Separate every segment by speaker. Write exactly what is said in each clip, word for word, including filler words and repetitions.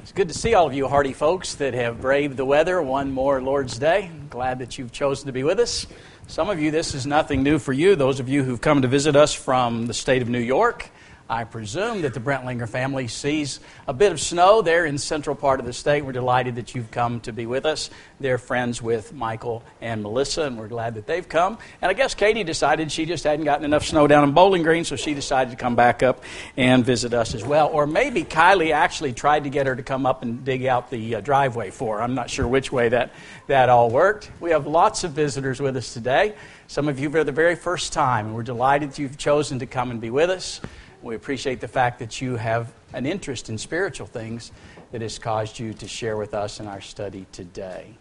Speaker 1: It's good to see all of you hardy folks that have braved the weather one more Lord's Day. Glad that you've chosen to be with us. Some of you, this is nothing new for you. Those of you who've come to visit us from the state of New York, I presume that the Brentlinger family sees a bit of snow there in the central part of the state. We're delighted that you've come to be with us. They're friends with Michael and Melissa, and we're glad that they've come. And I guess Katie decided she just hadn't gotten enough snow down in Bowling Green, so she decided to come back up and visit us as well. Or maybe Kylie actually tried to get her to come up and dig out the uh, driveway for her. I'm not sure which way that, that all worked. We have lots of visitors with us today. Some of you for the very first time, and we're delighted that you've chosen to come and be with us. We appreciate the fact that you have an interest in spiritual things that has caused you to share with us in our study today.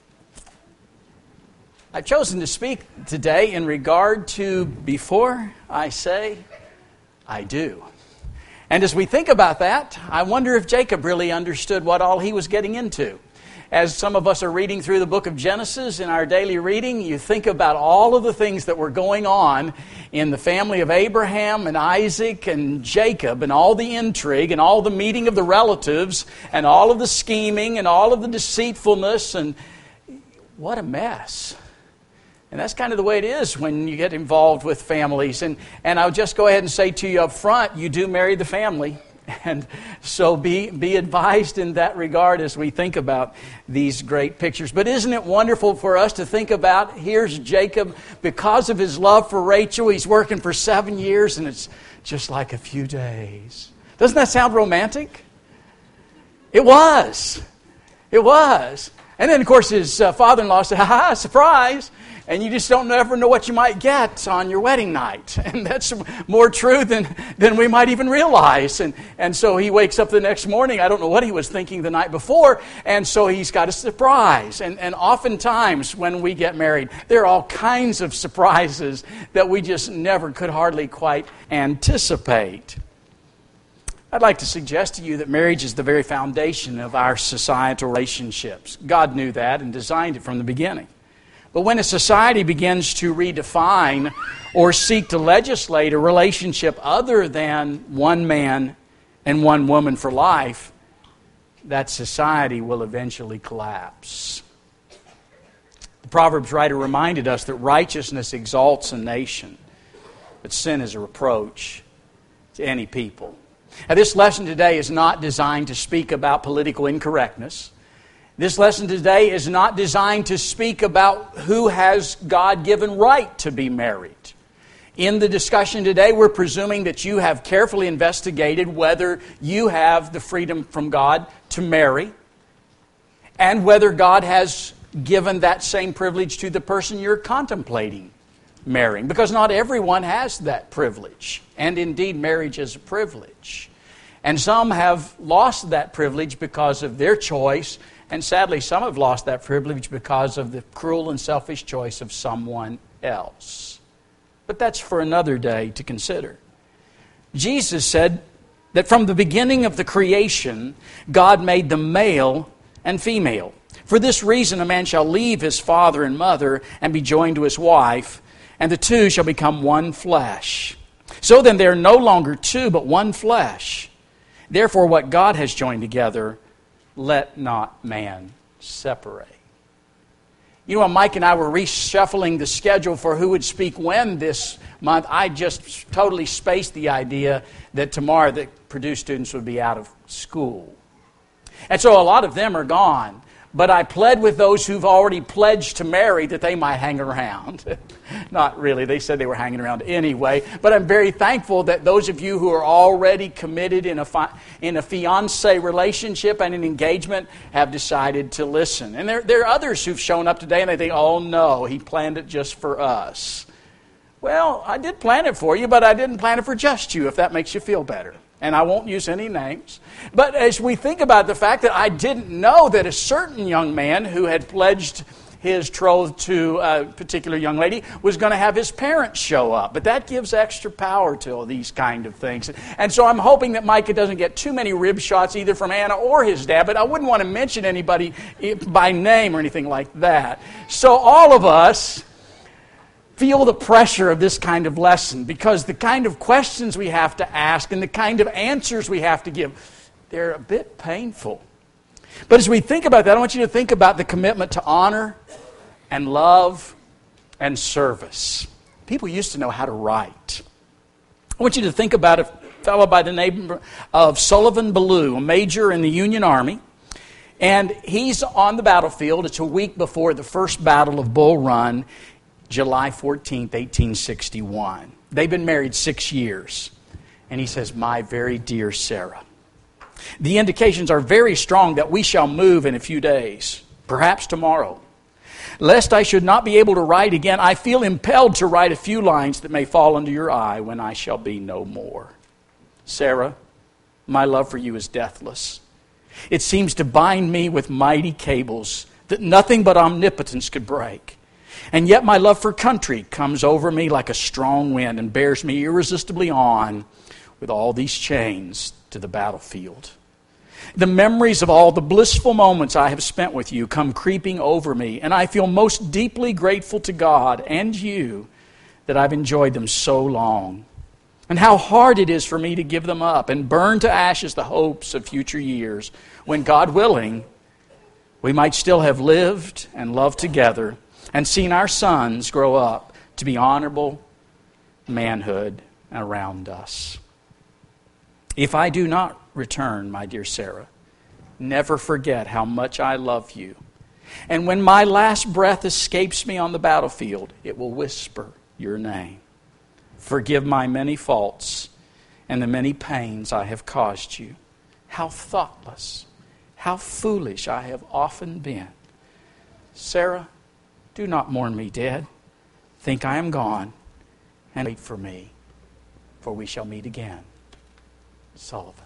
Speaker 1: I've chosen to speak today in regard to before I say, I do. And as we think about that, I wonder if Jacob really understood what all he was getting into. As some of us are reading through the book of Genesis in our daily reading, you think about all of the things that were going on in the family of Abraham and Isaac and Jacob and all the intrigue and all the meeting of the relatives and all of the scheming and all of the deceitfulness, and what a mess. And that's kind of the way it is when you get involved with families. And, and I'll just go ahead and say to you up front, you do marry the family. And so be be advised in that regard as we think about these great pictures. But isn't it wonderful for us to think about, here's Jacob, because of his love for Rachel, he's working for seven years and it's just like a few days. Doesn't that sound romantic? It was. It was. And then, of course, his uh, father-in-law said, ha-ha, surprise. And you just don't ever know what you might get on your wedding night. And that's more true than, than we might even realize. And, and so he wakes up the next morning. I don't know what he was thinking the night before. And so he's got a surprise. And, and oftentimes when we get married, there are all kinds of surprises that we just never could hardly quite anticipate. I'd like to suggest to you that marriage is the very foundation of our societal relationships. God knew that and designed it from the beginning. But when a society begins to redefine or seek to legislate a relationship other than one man and one woman for life, that society will eventually collapse. The Proverbs writer reminded us that righteousness exalts a nation, but sin is a reproach to any people. Now, this lesson today is not designed to speak about political incorrectness. This lesson today is not designed to speak about who has God-given right to be married. In the discussion today, we're presuming that you have carefully investigated whether you have the freedom from God to marry and whether God has given that same privilege to the person you're contemplating marrying. Because not everyone has that privilege. And indeed, marriage is a privilege. And some have lost that privilege because of their choice. And sadly, some have lost that privilege because of the cruel and selfish choice of someone else. But that's for another day to consider. Jesus said that from the beginning of the creation, God made them male and female. For this reason, a man shall leave his father and mother and be joined to his wife, and the two shall become one flesh. So then they are no longer two, but one flesh. Therefore, what God has joined together, let not man separate. You know, when Mike and I were reshuffling the schedule for who would speak when this month, I just totally spaced the idea that tomorrow the Purdue students would be out of school. And so a lot of them are gone. But I pled with those who've already pledged to marry that they might hang around. Not really. They said they were hanging around anyway. But I'm very thankful that those of you who are already committed in a fi- in a fiancé relationship and an engagement have decided to listen. And there, there are others who've shown up today and they think, oh no, he planned it just for us. Well, I did plan it for you, but I didn't plan it for just you, if that makes you feel better. And I won't use any names. But as we think about the fact that I didn't know that a certain young man who had pledged his troth to a particular young lady was going to have his parents show up. But that gives extra power to all these kind of things. And so I'm hoping that Micah doesn't get too many rib shots either from Anna or his dad. But I wouldn't want to mention anybody by name or anything like that. So all of us feel the pressure of this kind of lesson because the kind of questions we have to ask and the kind of answers we have to give, they're a bit painful. But as we think about that, I want you to think about the commitment to honor and love and service. People used to know how to write. I want you to think about a fellow by the name of Sullivan Ballou, a major in the Union Army. And he's on the battlefield. It's a week before the first battle of Bull Run, July fourteenth, eighteen sixty-one. They've been married six years. And he says, "My very dear Sarah, the indications are very strong that we shall move in a few days, perhaps tomorrow. Lest I should not be able to write again, I feel impelled to write a few lines that may fall under your eye when I shall be no more. Sarah, my love for you is deathless. It seems to bind me with mighty cables that nothing but omnipotence could break. And yet my love for country comes over me like a strong wind and bears me irresistibly on with all these chains to the battlefield. The memories of all the blissful moments I have spent with you come creeping over me, and I feel most deeply grateful to God and you that I've enjoyed them so long. And how hard it is for me to give them up and burn to ashes the hopes of future years, when, God willing, we might still have lived and loved together and seen our sons grow up to be honorable manhood around us. If I do not return, my dear Sarah, never forget how much I love you. And when my last breath escapes me on the battlefield, it will whisper your name. Forgive my many faults and the many pains I have caused you. How thoughtless, how foolish I have often been. Sarah, do not mourn me dead. Think I am gone, and wait for me, for we shall meet again. Sullivan.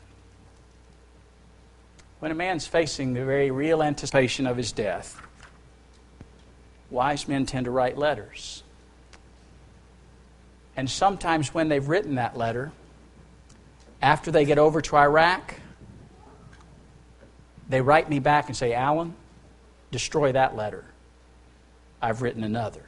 Speaker 1: When a man's facing the very real anticipation of his death, wise men tend to write letters. And sometimes when they've written that letter, after they get over to Iraq, they write me back and say, "Alan, destroy that letter. I've written another."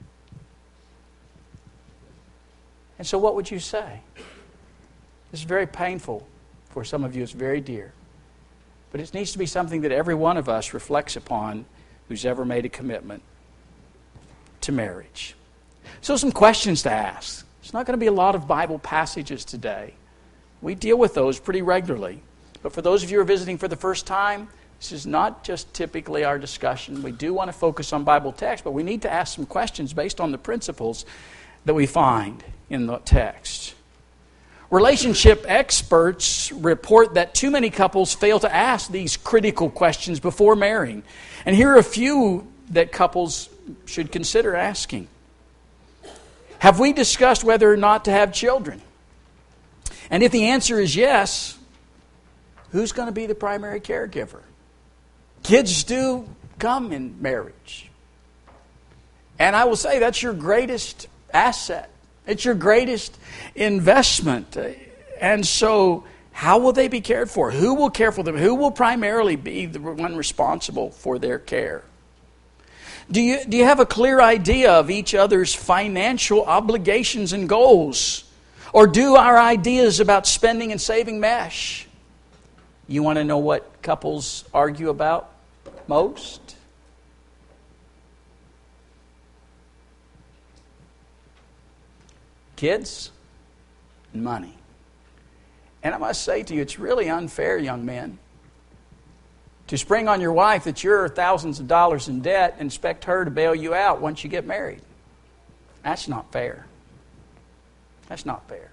Speaker 1: And so what would you say? This is very painful. For some of you, it's very dear. But it needs to be something that every one of us reflects upon who's ever made a commitment to marriage. So some questions to ask. There's not going to be a lot of Bible passages today. We deal with those pretty regularly. But for those of you who are visiting for the first time, this is not just typically our discussion. We do want to focus on Bible text, but we need to ask some questions based on the principles that we find in the text. Relationship experts report that too many couples fail to ask these critical questions before marrying. And here are a few that couples should consider asking. Have we discussed whether or not to have children? And if the answer is yes, who's going to be the primary caregiver? Kids do come in marriage. And I will say that's your greatest asset. It's your greatest investment. And so, how will they be cared for? Who will care for them? Who will primarily be the one responsible for their care? Do you, do you have a clear idea of each other's financial obligations and goals? Or do our ideas about spending and saving mesh? You want to know what couples argue about most? Kids and money. And I must say to you, it's really unfair, young men, to spring on your wife that you're thousands of dollars in debt and expect her to bail you out once you get married. That's not fair. That's not fair.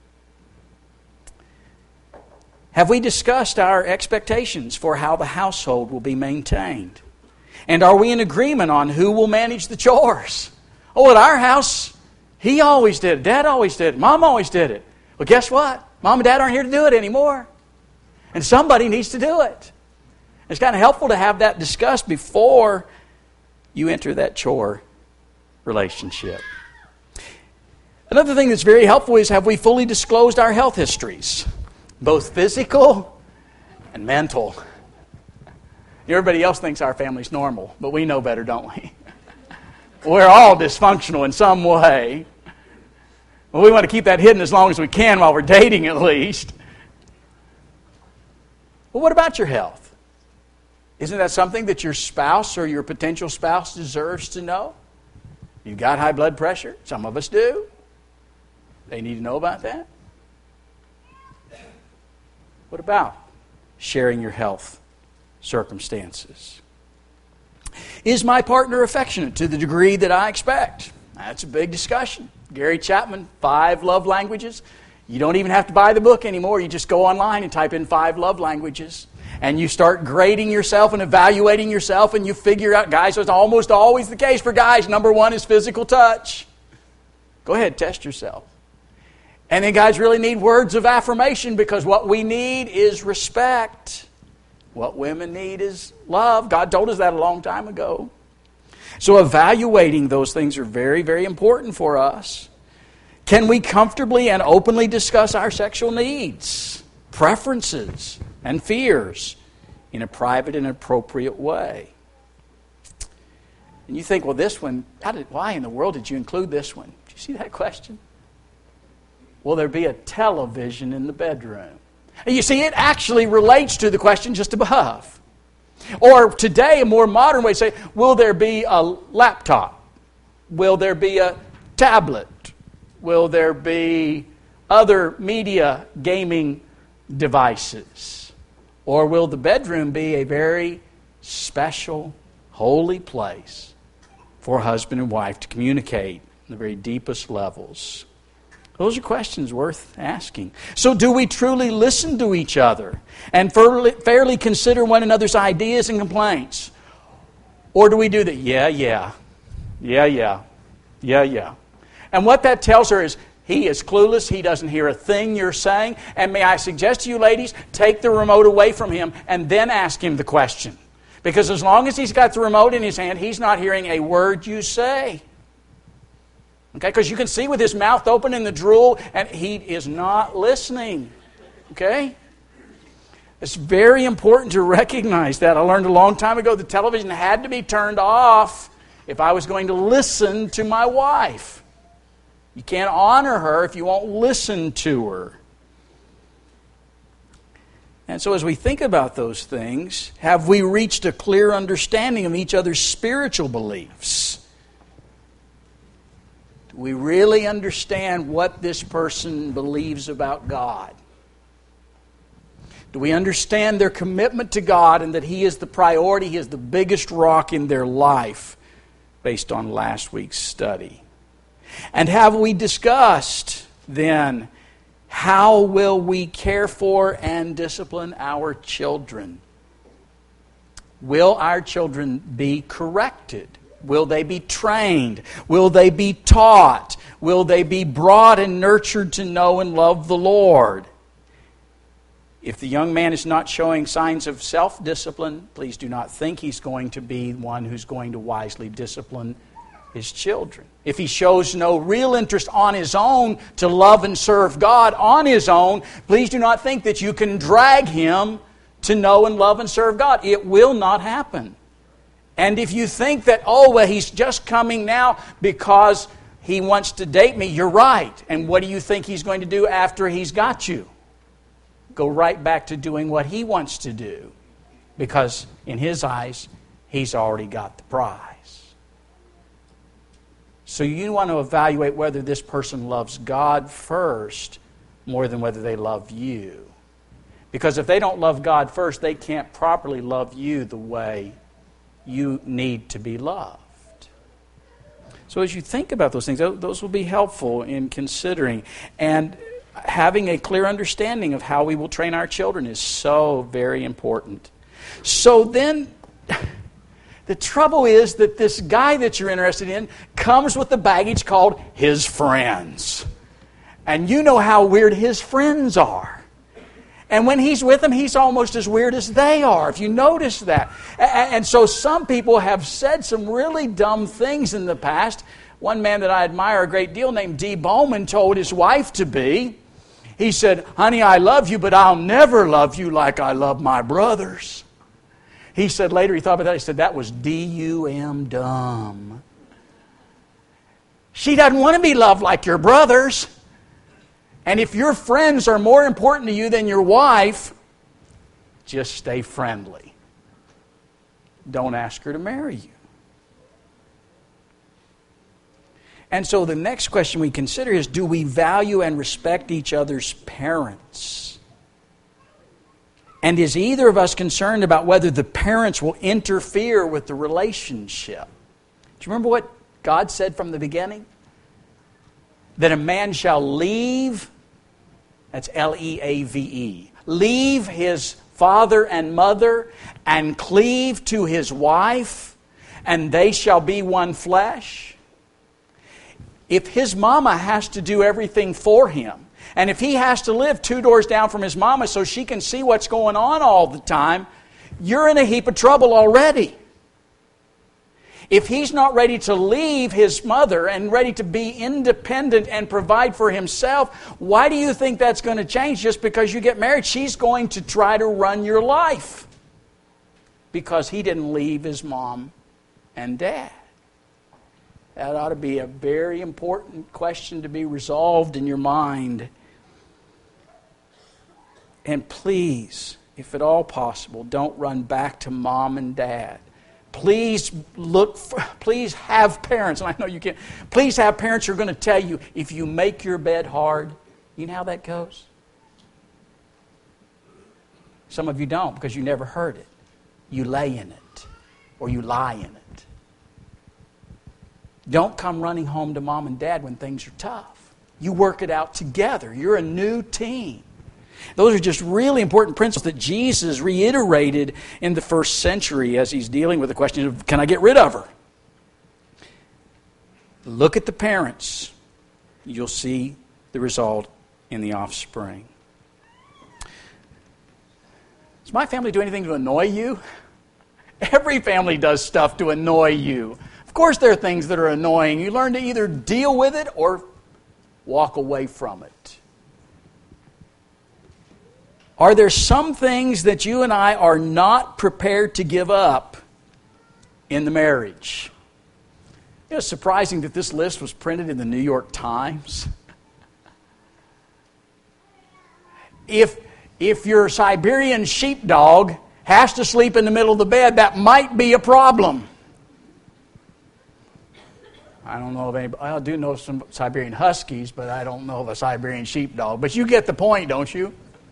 Speaker 1: Have we discussed our expectations for how the household will be maintained? And are we in agreement on who will manage the chores? Oh, at our house, he always did it. Dad always did it. Mom always did it. Well, guess what? Mom and Dad aren't here to do it anymore. And somebody needs to do it. It's kind of helpful to have that discussed before you enter that chore relationship. Another thing that's very helpful is, have we fully disclosed our health histories? Both physical and mental. Everybody else thinks our family's normal, but we know better, don't we? We're all dysfunctional in some way. Well, we want to keep that hidden as long as we can while we're dating, at least. Well, what about your health? Isn't that something that your spouse or your potential spouse deserves to know? You've got high blood pressure. Some of us do. They need to know about that. What about sharing your health circumstances? Is my partner affectionate to the degree that I expect? That's a big discussion. Gary Chapman, Five Love Languages. You don't even have to buy the book anymore. You just go online and type in five love languages. And you start grading yourself and evaluating yourself, and you figure out, guys, it's almost always the case for guys. Number one is physical touch. Go ahead, test yourself. And then guys really need words of affirmation, because what we need is respect. What women need is love. God told us that a long time ago. So evaluating those things are very, very important for us. Can we comfortably and openly discuss our sexual needs, preferences, and fears in a private and appropriate way? And you think, well, this one, how did, why in the world did you include this one? Did you see that question? Will there be a television in the bedroom? And you see, it actually relates to the question just above. Or today, a more modern way to say, will there be a laptop? Will there be a tablet? Will there be other media gaming devices? Or will the bedroom be a very special, holy place for husband and wife to communicate on the very deepest levels? Those are questions worth asking. So do we truly listen to each other and fairly, fairly consider one another's ideas and complaints? Or do we do that? Yeah, yeah. Yeah, yeah. Yeah, yeah. And what that tells her is, he is clueless. He doesn't hear a thing you're saying. And may I suggest to you, ladies, take the remote away from him and then ask him the question. Because as long as he's got the remote in his hand, he's not hearing a word you say. Okay? Because you can see with his mouth open in the drool, and he is not listening. Okay? It's very important to recognize that. I learned a long time ago the television had to be turned off if I was going to listen to my wife. You can't honor her if you won't listen to her. And so as we think about those things, have we reached a clear understanding of each other's spiritual beliefs? Do we really understand what this person believes about God? Do we understand their commitment to God and that He is the priority, He is the biggest rock in their life, based on last week's study? And have we discussed, then, how will we care for and discipline our children? Will our children be corrected? Will they be trained? Will they be taught? Will they be brought and nurtured to know and love the Lord? If the young man is not showing signs of self-discipline, please do not think he's going to be one who's going to wisely discipline his children. If he shows no real interest on his own to love and serve God on his own, please do not think that you can drag him to know and love and serve God. It will not happen. And if you think that, oh, well, he's just coming now because he wants to date me, you're right. And what do you think he's going to do after he's got you? Go right back to doing what he wants to do. Because in his eyes, he's already got the prize. So you want to evaluate whether this person loves God first more than whether they love you. Because if they don't love God first, they can't properly love you the way you need to be loved. So as you think about those things, those will be helpful in considering. And having a clear understanding of how we will train our children is so very important. So then, the trouble is that this guy that you're interested in comes with the baggage called his friends. And you know how weird his friends are. And when he's with them, he's almost as weird as they are, if you notice that. And so some people have said some really dumb things in the past. One man that I admire a great deal named D. Bowman told his wife to be, he said, honey, I love you, but I'll never love you like I love my brothers. He said later, he thought about that, he said, that was D U M dumb. She doesn't want to be loved like your brothers. And if your friends are more important to you than your wife, just stay friendly. don't ask her to marry you. And so the next question we consider is, do we value and respect each other's parents? And is either of us concerned about whether the parents will interfere with the relationship? Do you remember what God said from the beginning? That a man shall leave, that's L E A V E, leave his father and mother and cleave to his wife, and they shall be one flesh. If his mama has to do everything for him, and if he has to live two doors down from his mama so she can see what's going on all the time, you're in a heap of trouble already. If he's not ready to leave his mother and ready to be independent and provide for himself, why do you think that's going to change just because you get married? She's going to try to run your life because he didn't leave his mom and dad. That ought to be a very important question to be resolved in your mind. And please, if at all possible, don't run back to mom and dad. Please look for, please have parents, and I know you can't, please have parents who are going to tell you, if you make your bed hard, you know how that goes? Some of you don't because you never heard it. You lay in it, or you lie in it. Don't come running home to mom and dad when things are tough. You work it out together. You're a new team. Those are just really important principles that Jesus reiterated in the first century as he's dealing with the question of, can I get rid of her? Look at the parents. You'll see the result in the offspring. Does my family do anything to annoy you? Every family does stuff to annoy you. Of course there are things that are annoying. You learn to either deal with it or walk away from it. Are there some things that you and I are not prepared to give up in the marriage? You know, it's surprising that this list was printed in the New York Times. If, if your Siberian sheepdog has to sleep in the middle of the bed, that might be a problem. I don't know of anybody. I do know some Siberian Huskies, but I don't know of a Siberian sheepdog. But you get the point, don't you?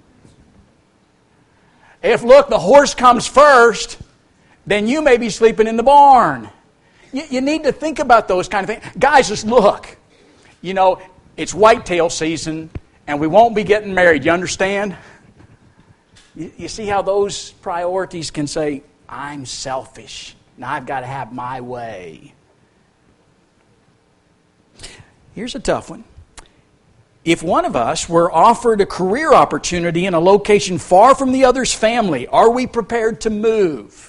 Speaker 1: If, look, the horse comes first, then you may be sleeping in the barn. You, you need to think about those kind of things. Guys, just look. You know, it's whitetail season, and we won't be getting married. You understand? You, you see how those priorities can say, I'm selfish. Now I've got to have my way. Here's a tough one. If one of us were offered a career opportunity in a location far from the other's family, are we prepared to move?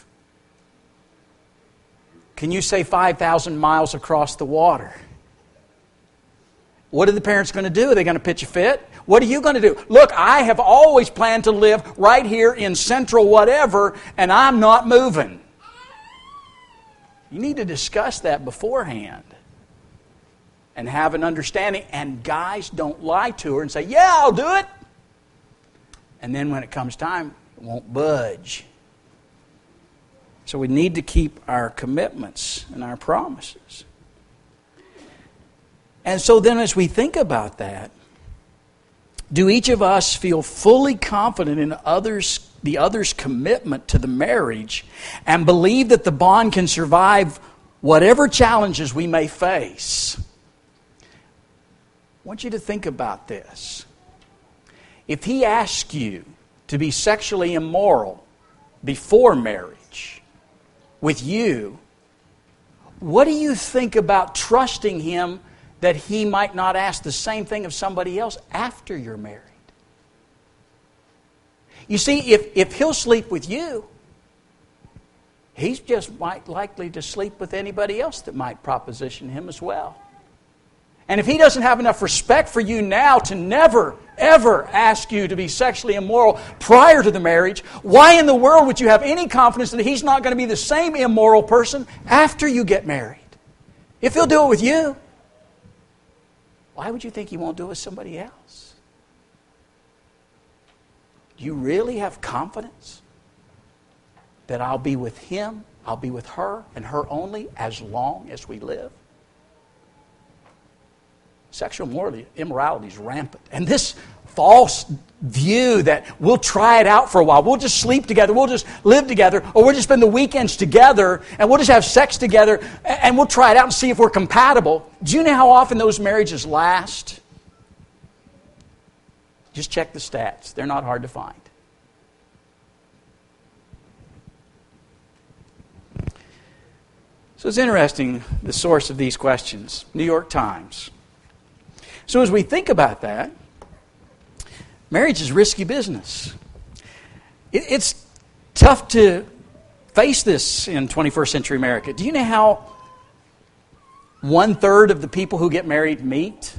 Speaker 1: Can you say five thousand miles across the water? What are the parents going to do? Are they going to pitch a fit? What are you going to do? Look, I have always planned to live right here in central whatever, and I'm not moving. You need to discuss that beforehand and have an understanding. And guys, don't lie to her and say, yeah, I'll do it. And then when it comes time, it won't budge. So we need to keep our commitments and our promises. And so then as we think about that, do each of us feel fully confident in others, the other's commitment to the marriage and believe that the bond can survive whatever challenges we may face? I want you to think about this. If he asks you to be sexually immoral before marriage with you, what do you think about trusting him that he might not ask the same thing of somebody else after you're married? You see, if, if he'll sleep with you, he's just might likely to sleep with anybody else that might proposition him as well. And if he doesn't have enough respect for you now to never, ever ask you to be sexually immoral prior to the marriage, why in the world would you have any confidence that he's not going to be the same immoral person after you get married? If he'll do it with you, why would you think he won't do it with somebody else? Do you really have confidence that I'll be with him I'll be with her and her only as long as we live. Sexual immorality is rampant. And this false view that we'll try it out for a while, we'll just sleep together, we'll just live together, or we'll just spend the weekends together, and we'll just have sex together, and we'll try it out and see if we're compatible. Do you know how often those marriages last? Just check the stats. They're not hard to find. So it's interesting, the source of these questions. New York Times. So as we think about that, marriage is risky business. It, it's tough to face this in twenty-first century America. Do you know how one-third of the people who get married meet?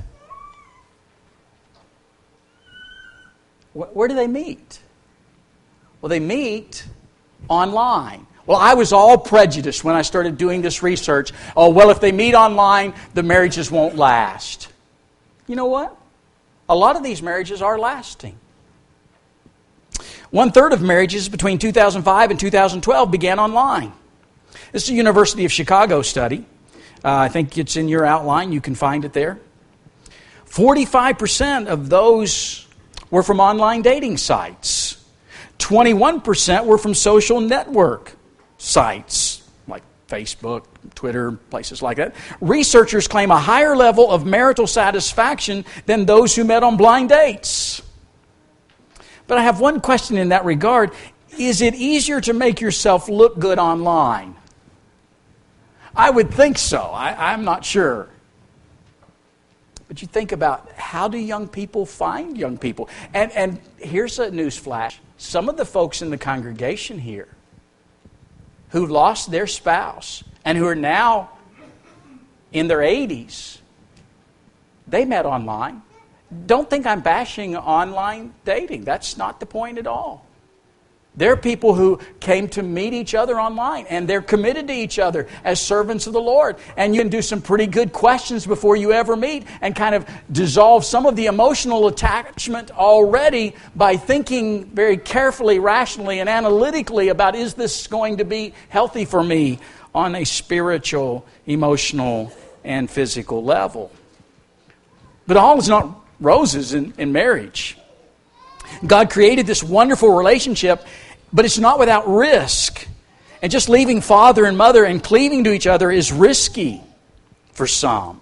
Speaker 1: Where do they meet? Well, they meet online. Well, I was all prejudiced when I started doing this research. Oh, well, if they meet online, the marriages won't last. You know what? A lot of these marriages are lasting. One-third of marriages between two thousand five and two thousand twelve began online. This is a University of Chicago study. Uh, I think it's in your outline. You can find it there. forty-five percent of those were from online dating sites. twenty-one percent were from social network sites like Facebook, Twitter, places like that. Researchers claim a higher level of marital satisfaction than those who met on blind dates. But I have one question in that regard. Is it easier to make yourself look good online? I would think so. I, I'm not sure. But you think about, how do young people find young people? And, and here's a news flash. Some of the folks in the congregation here who lost their spouse and who are now in their eighties, they met online. Don't think I'm bashing online dating. That's not the point at all. There are people who came to meet each other online, and they're committed to each other as servants of the Lord. And you can do some pretty good questions before you ever meet and kind of dissolve some of the emotional attachment already by thinking very carefully, rationally, and analytically about, is this going to be healthy for me on a spiritual, emotional, and physical level? But all is not roses in, in marriage. God created this wonderful relationship, but it's not without risk. And just leaving father and mother and cleaving to each other is risky for some.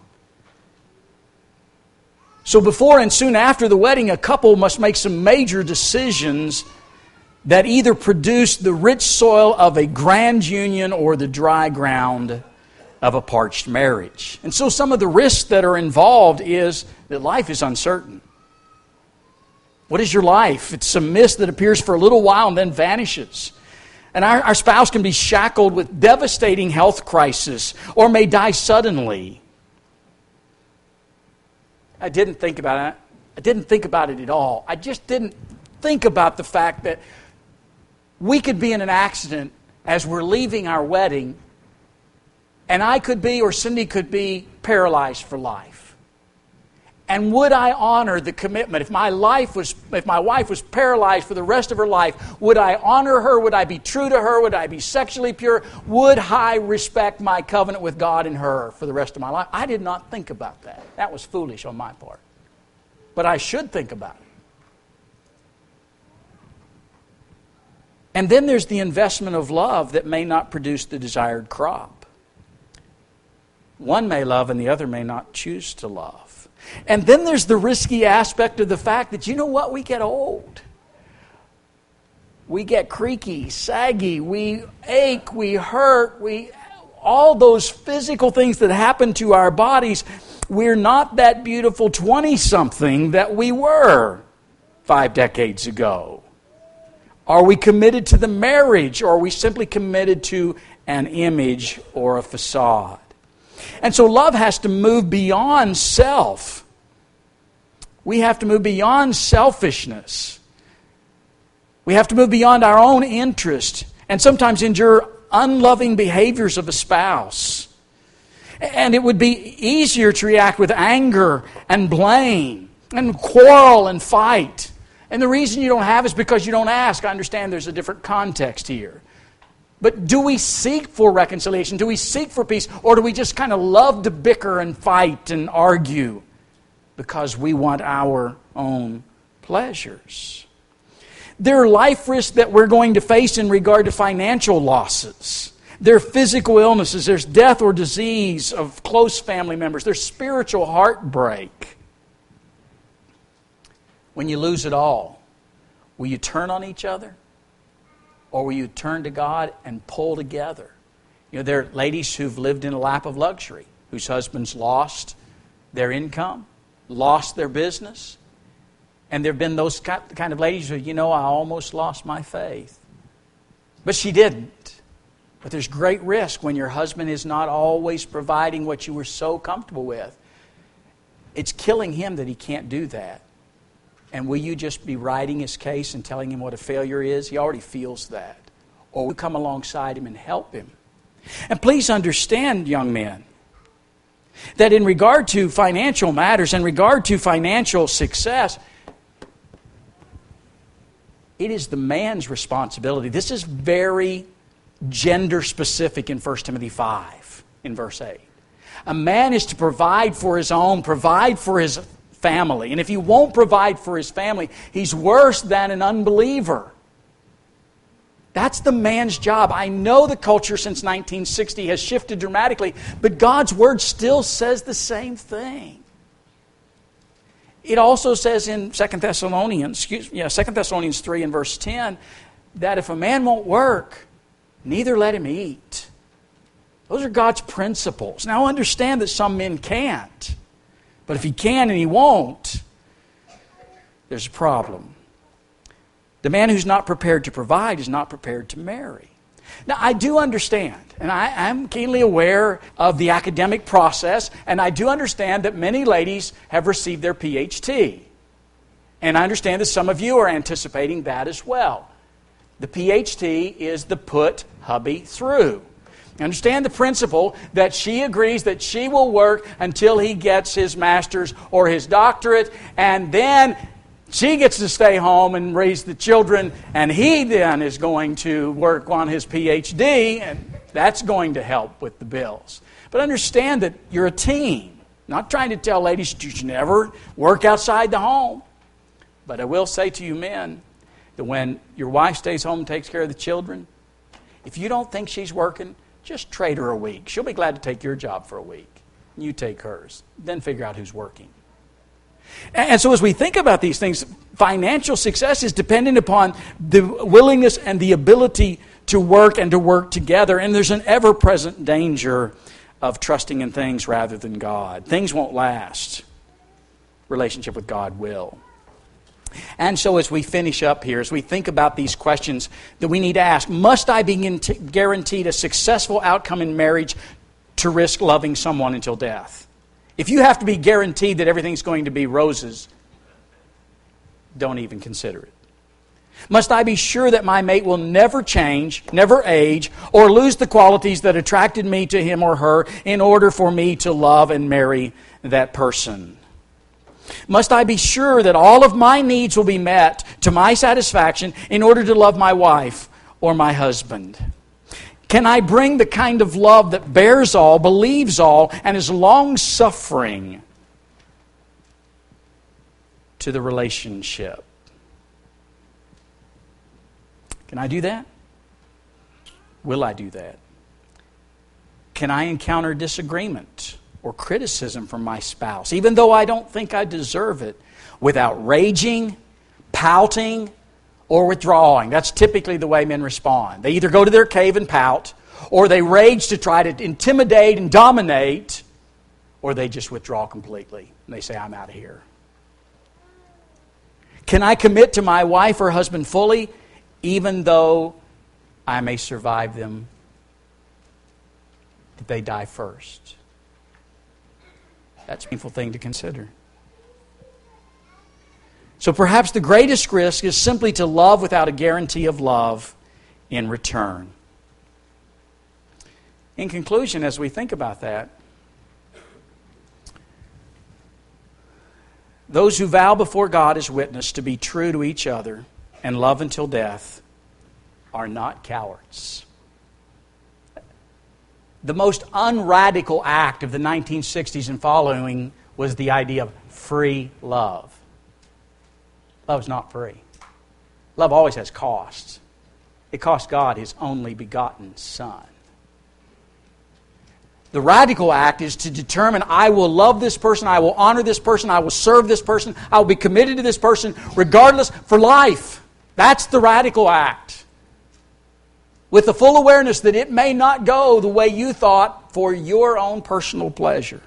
Speaker 1: So before and soon after the wedding, a couple must make some major decisions that either produce the rich soil of a grand union or the dry ground of a parched marriage. And so some of the risks that are involved is that life is uncertain. What is your life? It's a mist that appears for a little while and then vanishes. And our, our spouse can be shackled with devastating health crisis or may die suddenly. I didn't think about it. I didn't think about it at all. I just didn't think about the fact that we could be in an accident as we're leaving our wedding, and I could be, or Cindy could be, paralyzed for life. And would I honor the commitment? If my life was, if my wife was paralyzed for the rest of her life, would I honor her? Would I be true to her? Would I be sexually pure? Would I respect my covenant with God and her for the rest of my life? I did not think about that. That was foolish on my part. But I should think about it. And then there's the investment of love that may not produce the desired crop. One may love and the other may not choose to love. And then there's the risky aspect of the fact that, you know what, we get old. We get creaky, saggy, we ache, we hurt, we all those physical things that happen to our bodies. We're not that beautiful twenty-something that we were five decades ago. Are we committed to the marriage, or are we simply committed to an image or a facade? And so love has to move beyond self. We have to move beyond selfishness. We have to move beyond our own interest and sometimes endure unloving behaviors of a spouse. And it would be easier to react with anger and blame and quarrel and fight. And the reason you don't have is because you don't ask. I understand there's a different context here. But do we seek for reconciliation? Do we seek for peace? Or do we just kind of love to bicker and fight and argue because we want our own pleasures? There are life risks that we're going to face in regard to financial losses. There are physical illnesses. There's death or disease of close family members. There's spiritual heartbreak. When you lose it all, will you turn on each other? Or will you turn to God and pull together? You know, there are ladies who've lived in a lap of luxury, whose husbands lost their income, lost their business. And there have been those kind of ladies who, you know, I almost lost my faith. But she didn't. But there's great risk when your husband is not always providing what you were so comfortable with. It's killing him that he can't do that. And will you just be writing his case and telling him what a failure is? He already feels that. Or will you come alongside him and help him? And please understand, young men, that in regard to financial matters, in regard to financial success, it is the man's responsibility. This is very gender specific in First Timothy five, in verse eight. A man is to provide for his own, provide for his family. And if he won't provide for his family, he's worse than an unbeliever. That's the man's job. I know the culture since nineteen sixty has shifted dramatically, but God's Word still says the same thing. It also says in Second Thessalonians, excuse me, yeah, Second Thessalonians three and verse ten, that if a man won't work, neither let him eat. Those are God's principles. Now understand that some men can't. But if he can and he won't, there's a problem. The man who's not prepared to provide is not prepared to marry. Now, I do understand, and I am keenly aware of the academic process, and I do understand that many ladies have received their P H D. And I understand that some of you are anticipating that as well. The P H D is the put hubby through. Understand the principle that she agrees that she will work until he gets his master's or his doctorate, and then she gets to stay home and raise the children, and he then is going to work on his P H D, and that's going to help with the bills. But understand that you're a team. I'm not trying to tell ladies you should never work outside the home. But I will say to you men that when your wife stays home and takes care of the children, if you don't think she's working, just trade her a week. She'll be glad to take your job for a week. You take hers. Then figure out who's working. And so as we think about these things, financial success is dependent upon the willingness and the ability to work and to work together. And there's an ever-present danger of trusting in things rather than God. Things won't last. Relationship with God will. And so as we finish up here, as we think about these questions that we need to ask, must I be guaranteed a successful outcome in marriage to risk loving someone until death? If you have to be guaranteed that everything's going to be roses, don't even consider it. Must I be sure that my mate will never change, never age, or lose the qualities that attracted me to him or her in order for me to love and marry that person? Must I be sure that all of my needs will be met to my satisfaction in order to love my wife or my husband? Can I bring the kind of love that bears all, believes all, and is long-suffering to the relationship? Can I do that? Will I do that? Can I encounter disagreement or criticism from my spouse, even though I don't think I deserve it, without raging, pouting, or withdrawing? That's typically the way men respond. They either go to their cave and pout, or they rage to try to intimidate and dominate, or they just withdraw completely and they say, I'm out of here. Can I commit to my wife or husband fully, even though I may survive them if they die first? That's a painful thing to consider. So perhaps the greatest risk is simply to love without a guarantee of love in return. In conclusion, as we think about that, those who vow before God as witness to be true to each other and love until death are not cowards. The most unradical act of the nineteen sixties and following was the idea of free love. Love's not free. Love always has costs. It cost God His only begotten Son. The radical act is to determine, I will love this person, I will honor this person, I will serve this person, I will be committed to this person regardless for life. That's the radical act. With the full awareness that it may not go the way you thought for your own personal pleasure.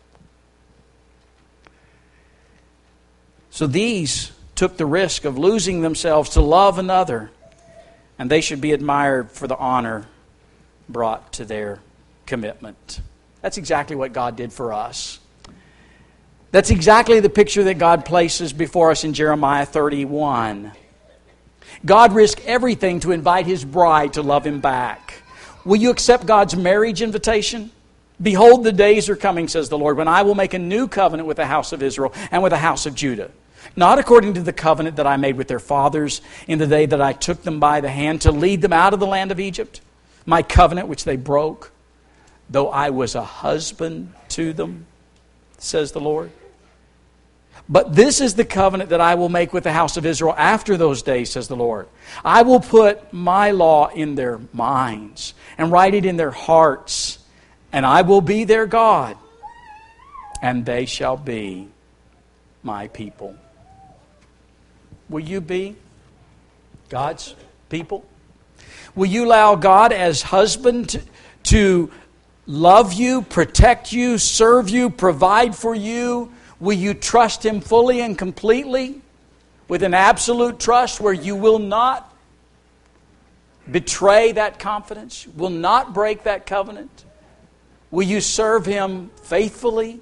Speaker 1: So these took the risk of losing themselves to love another, and they should be admired for the honor brought to their commitment. That's exactly what God did for us. That's exactly the picture that God places before us in Jeremiah thirty-one. God risked everything to invite His bride to love Him back. Will you accept God's marriage invitation? Behold, the days are coming, says the Lord, when I will make a new covenant with the house of Israel and with the house of Judah. Not according to the covenant that I made with their fathers in the day that I took them by the hand to lead them out of the land of Egypt, my covenant which they broke, though I was a husband to them, says the Lord. But this is the covenant that I will make with the house of Israel after those days, says the Lord. I will put my law in their minds and write it in their hearts, and I will be their God, and they shall be my people. Will you be God's people? Will you allow God as husband to, to love you, protect you, serve you, provide for you? Will you trust Him fully and completely with an absolute trust where you will not betray that confidence, will not break that covenant? Will you serve Him faithfully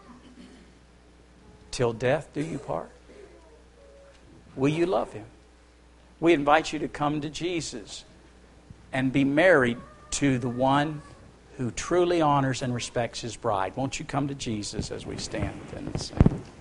Speaker 1: till death do you part? Will you love Him? We invite you to come to Jesus and be married to the one who truly honors and respects His bride. Won't you come to Jesus as we stand and sing?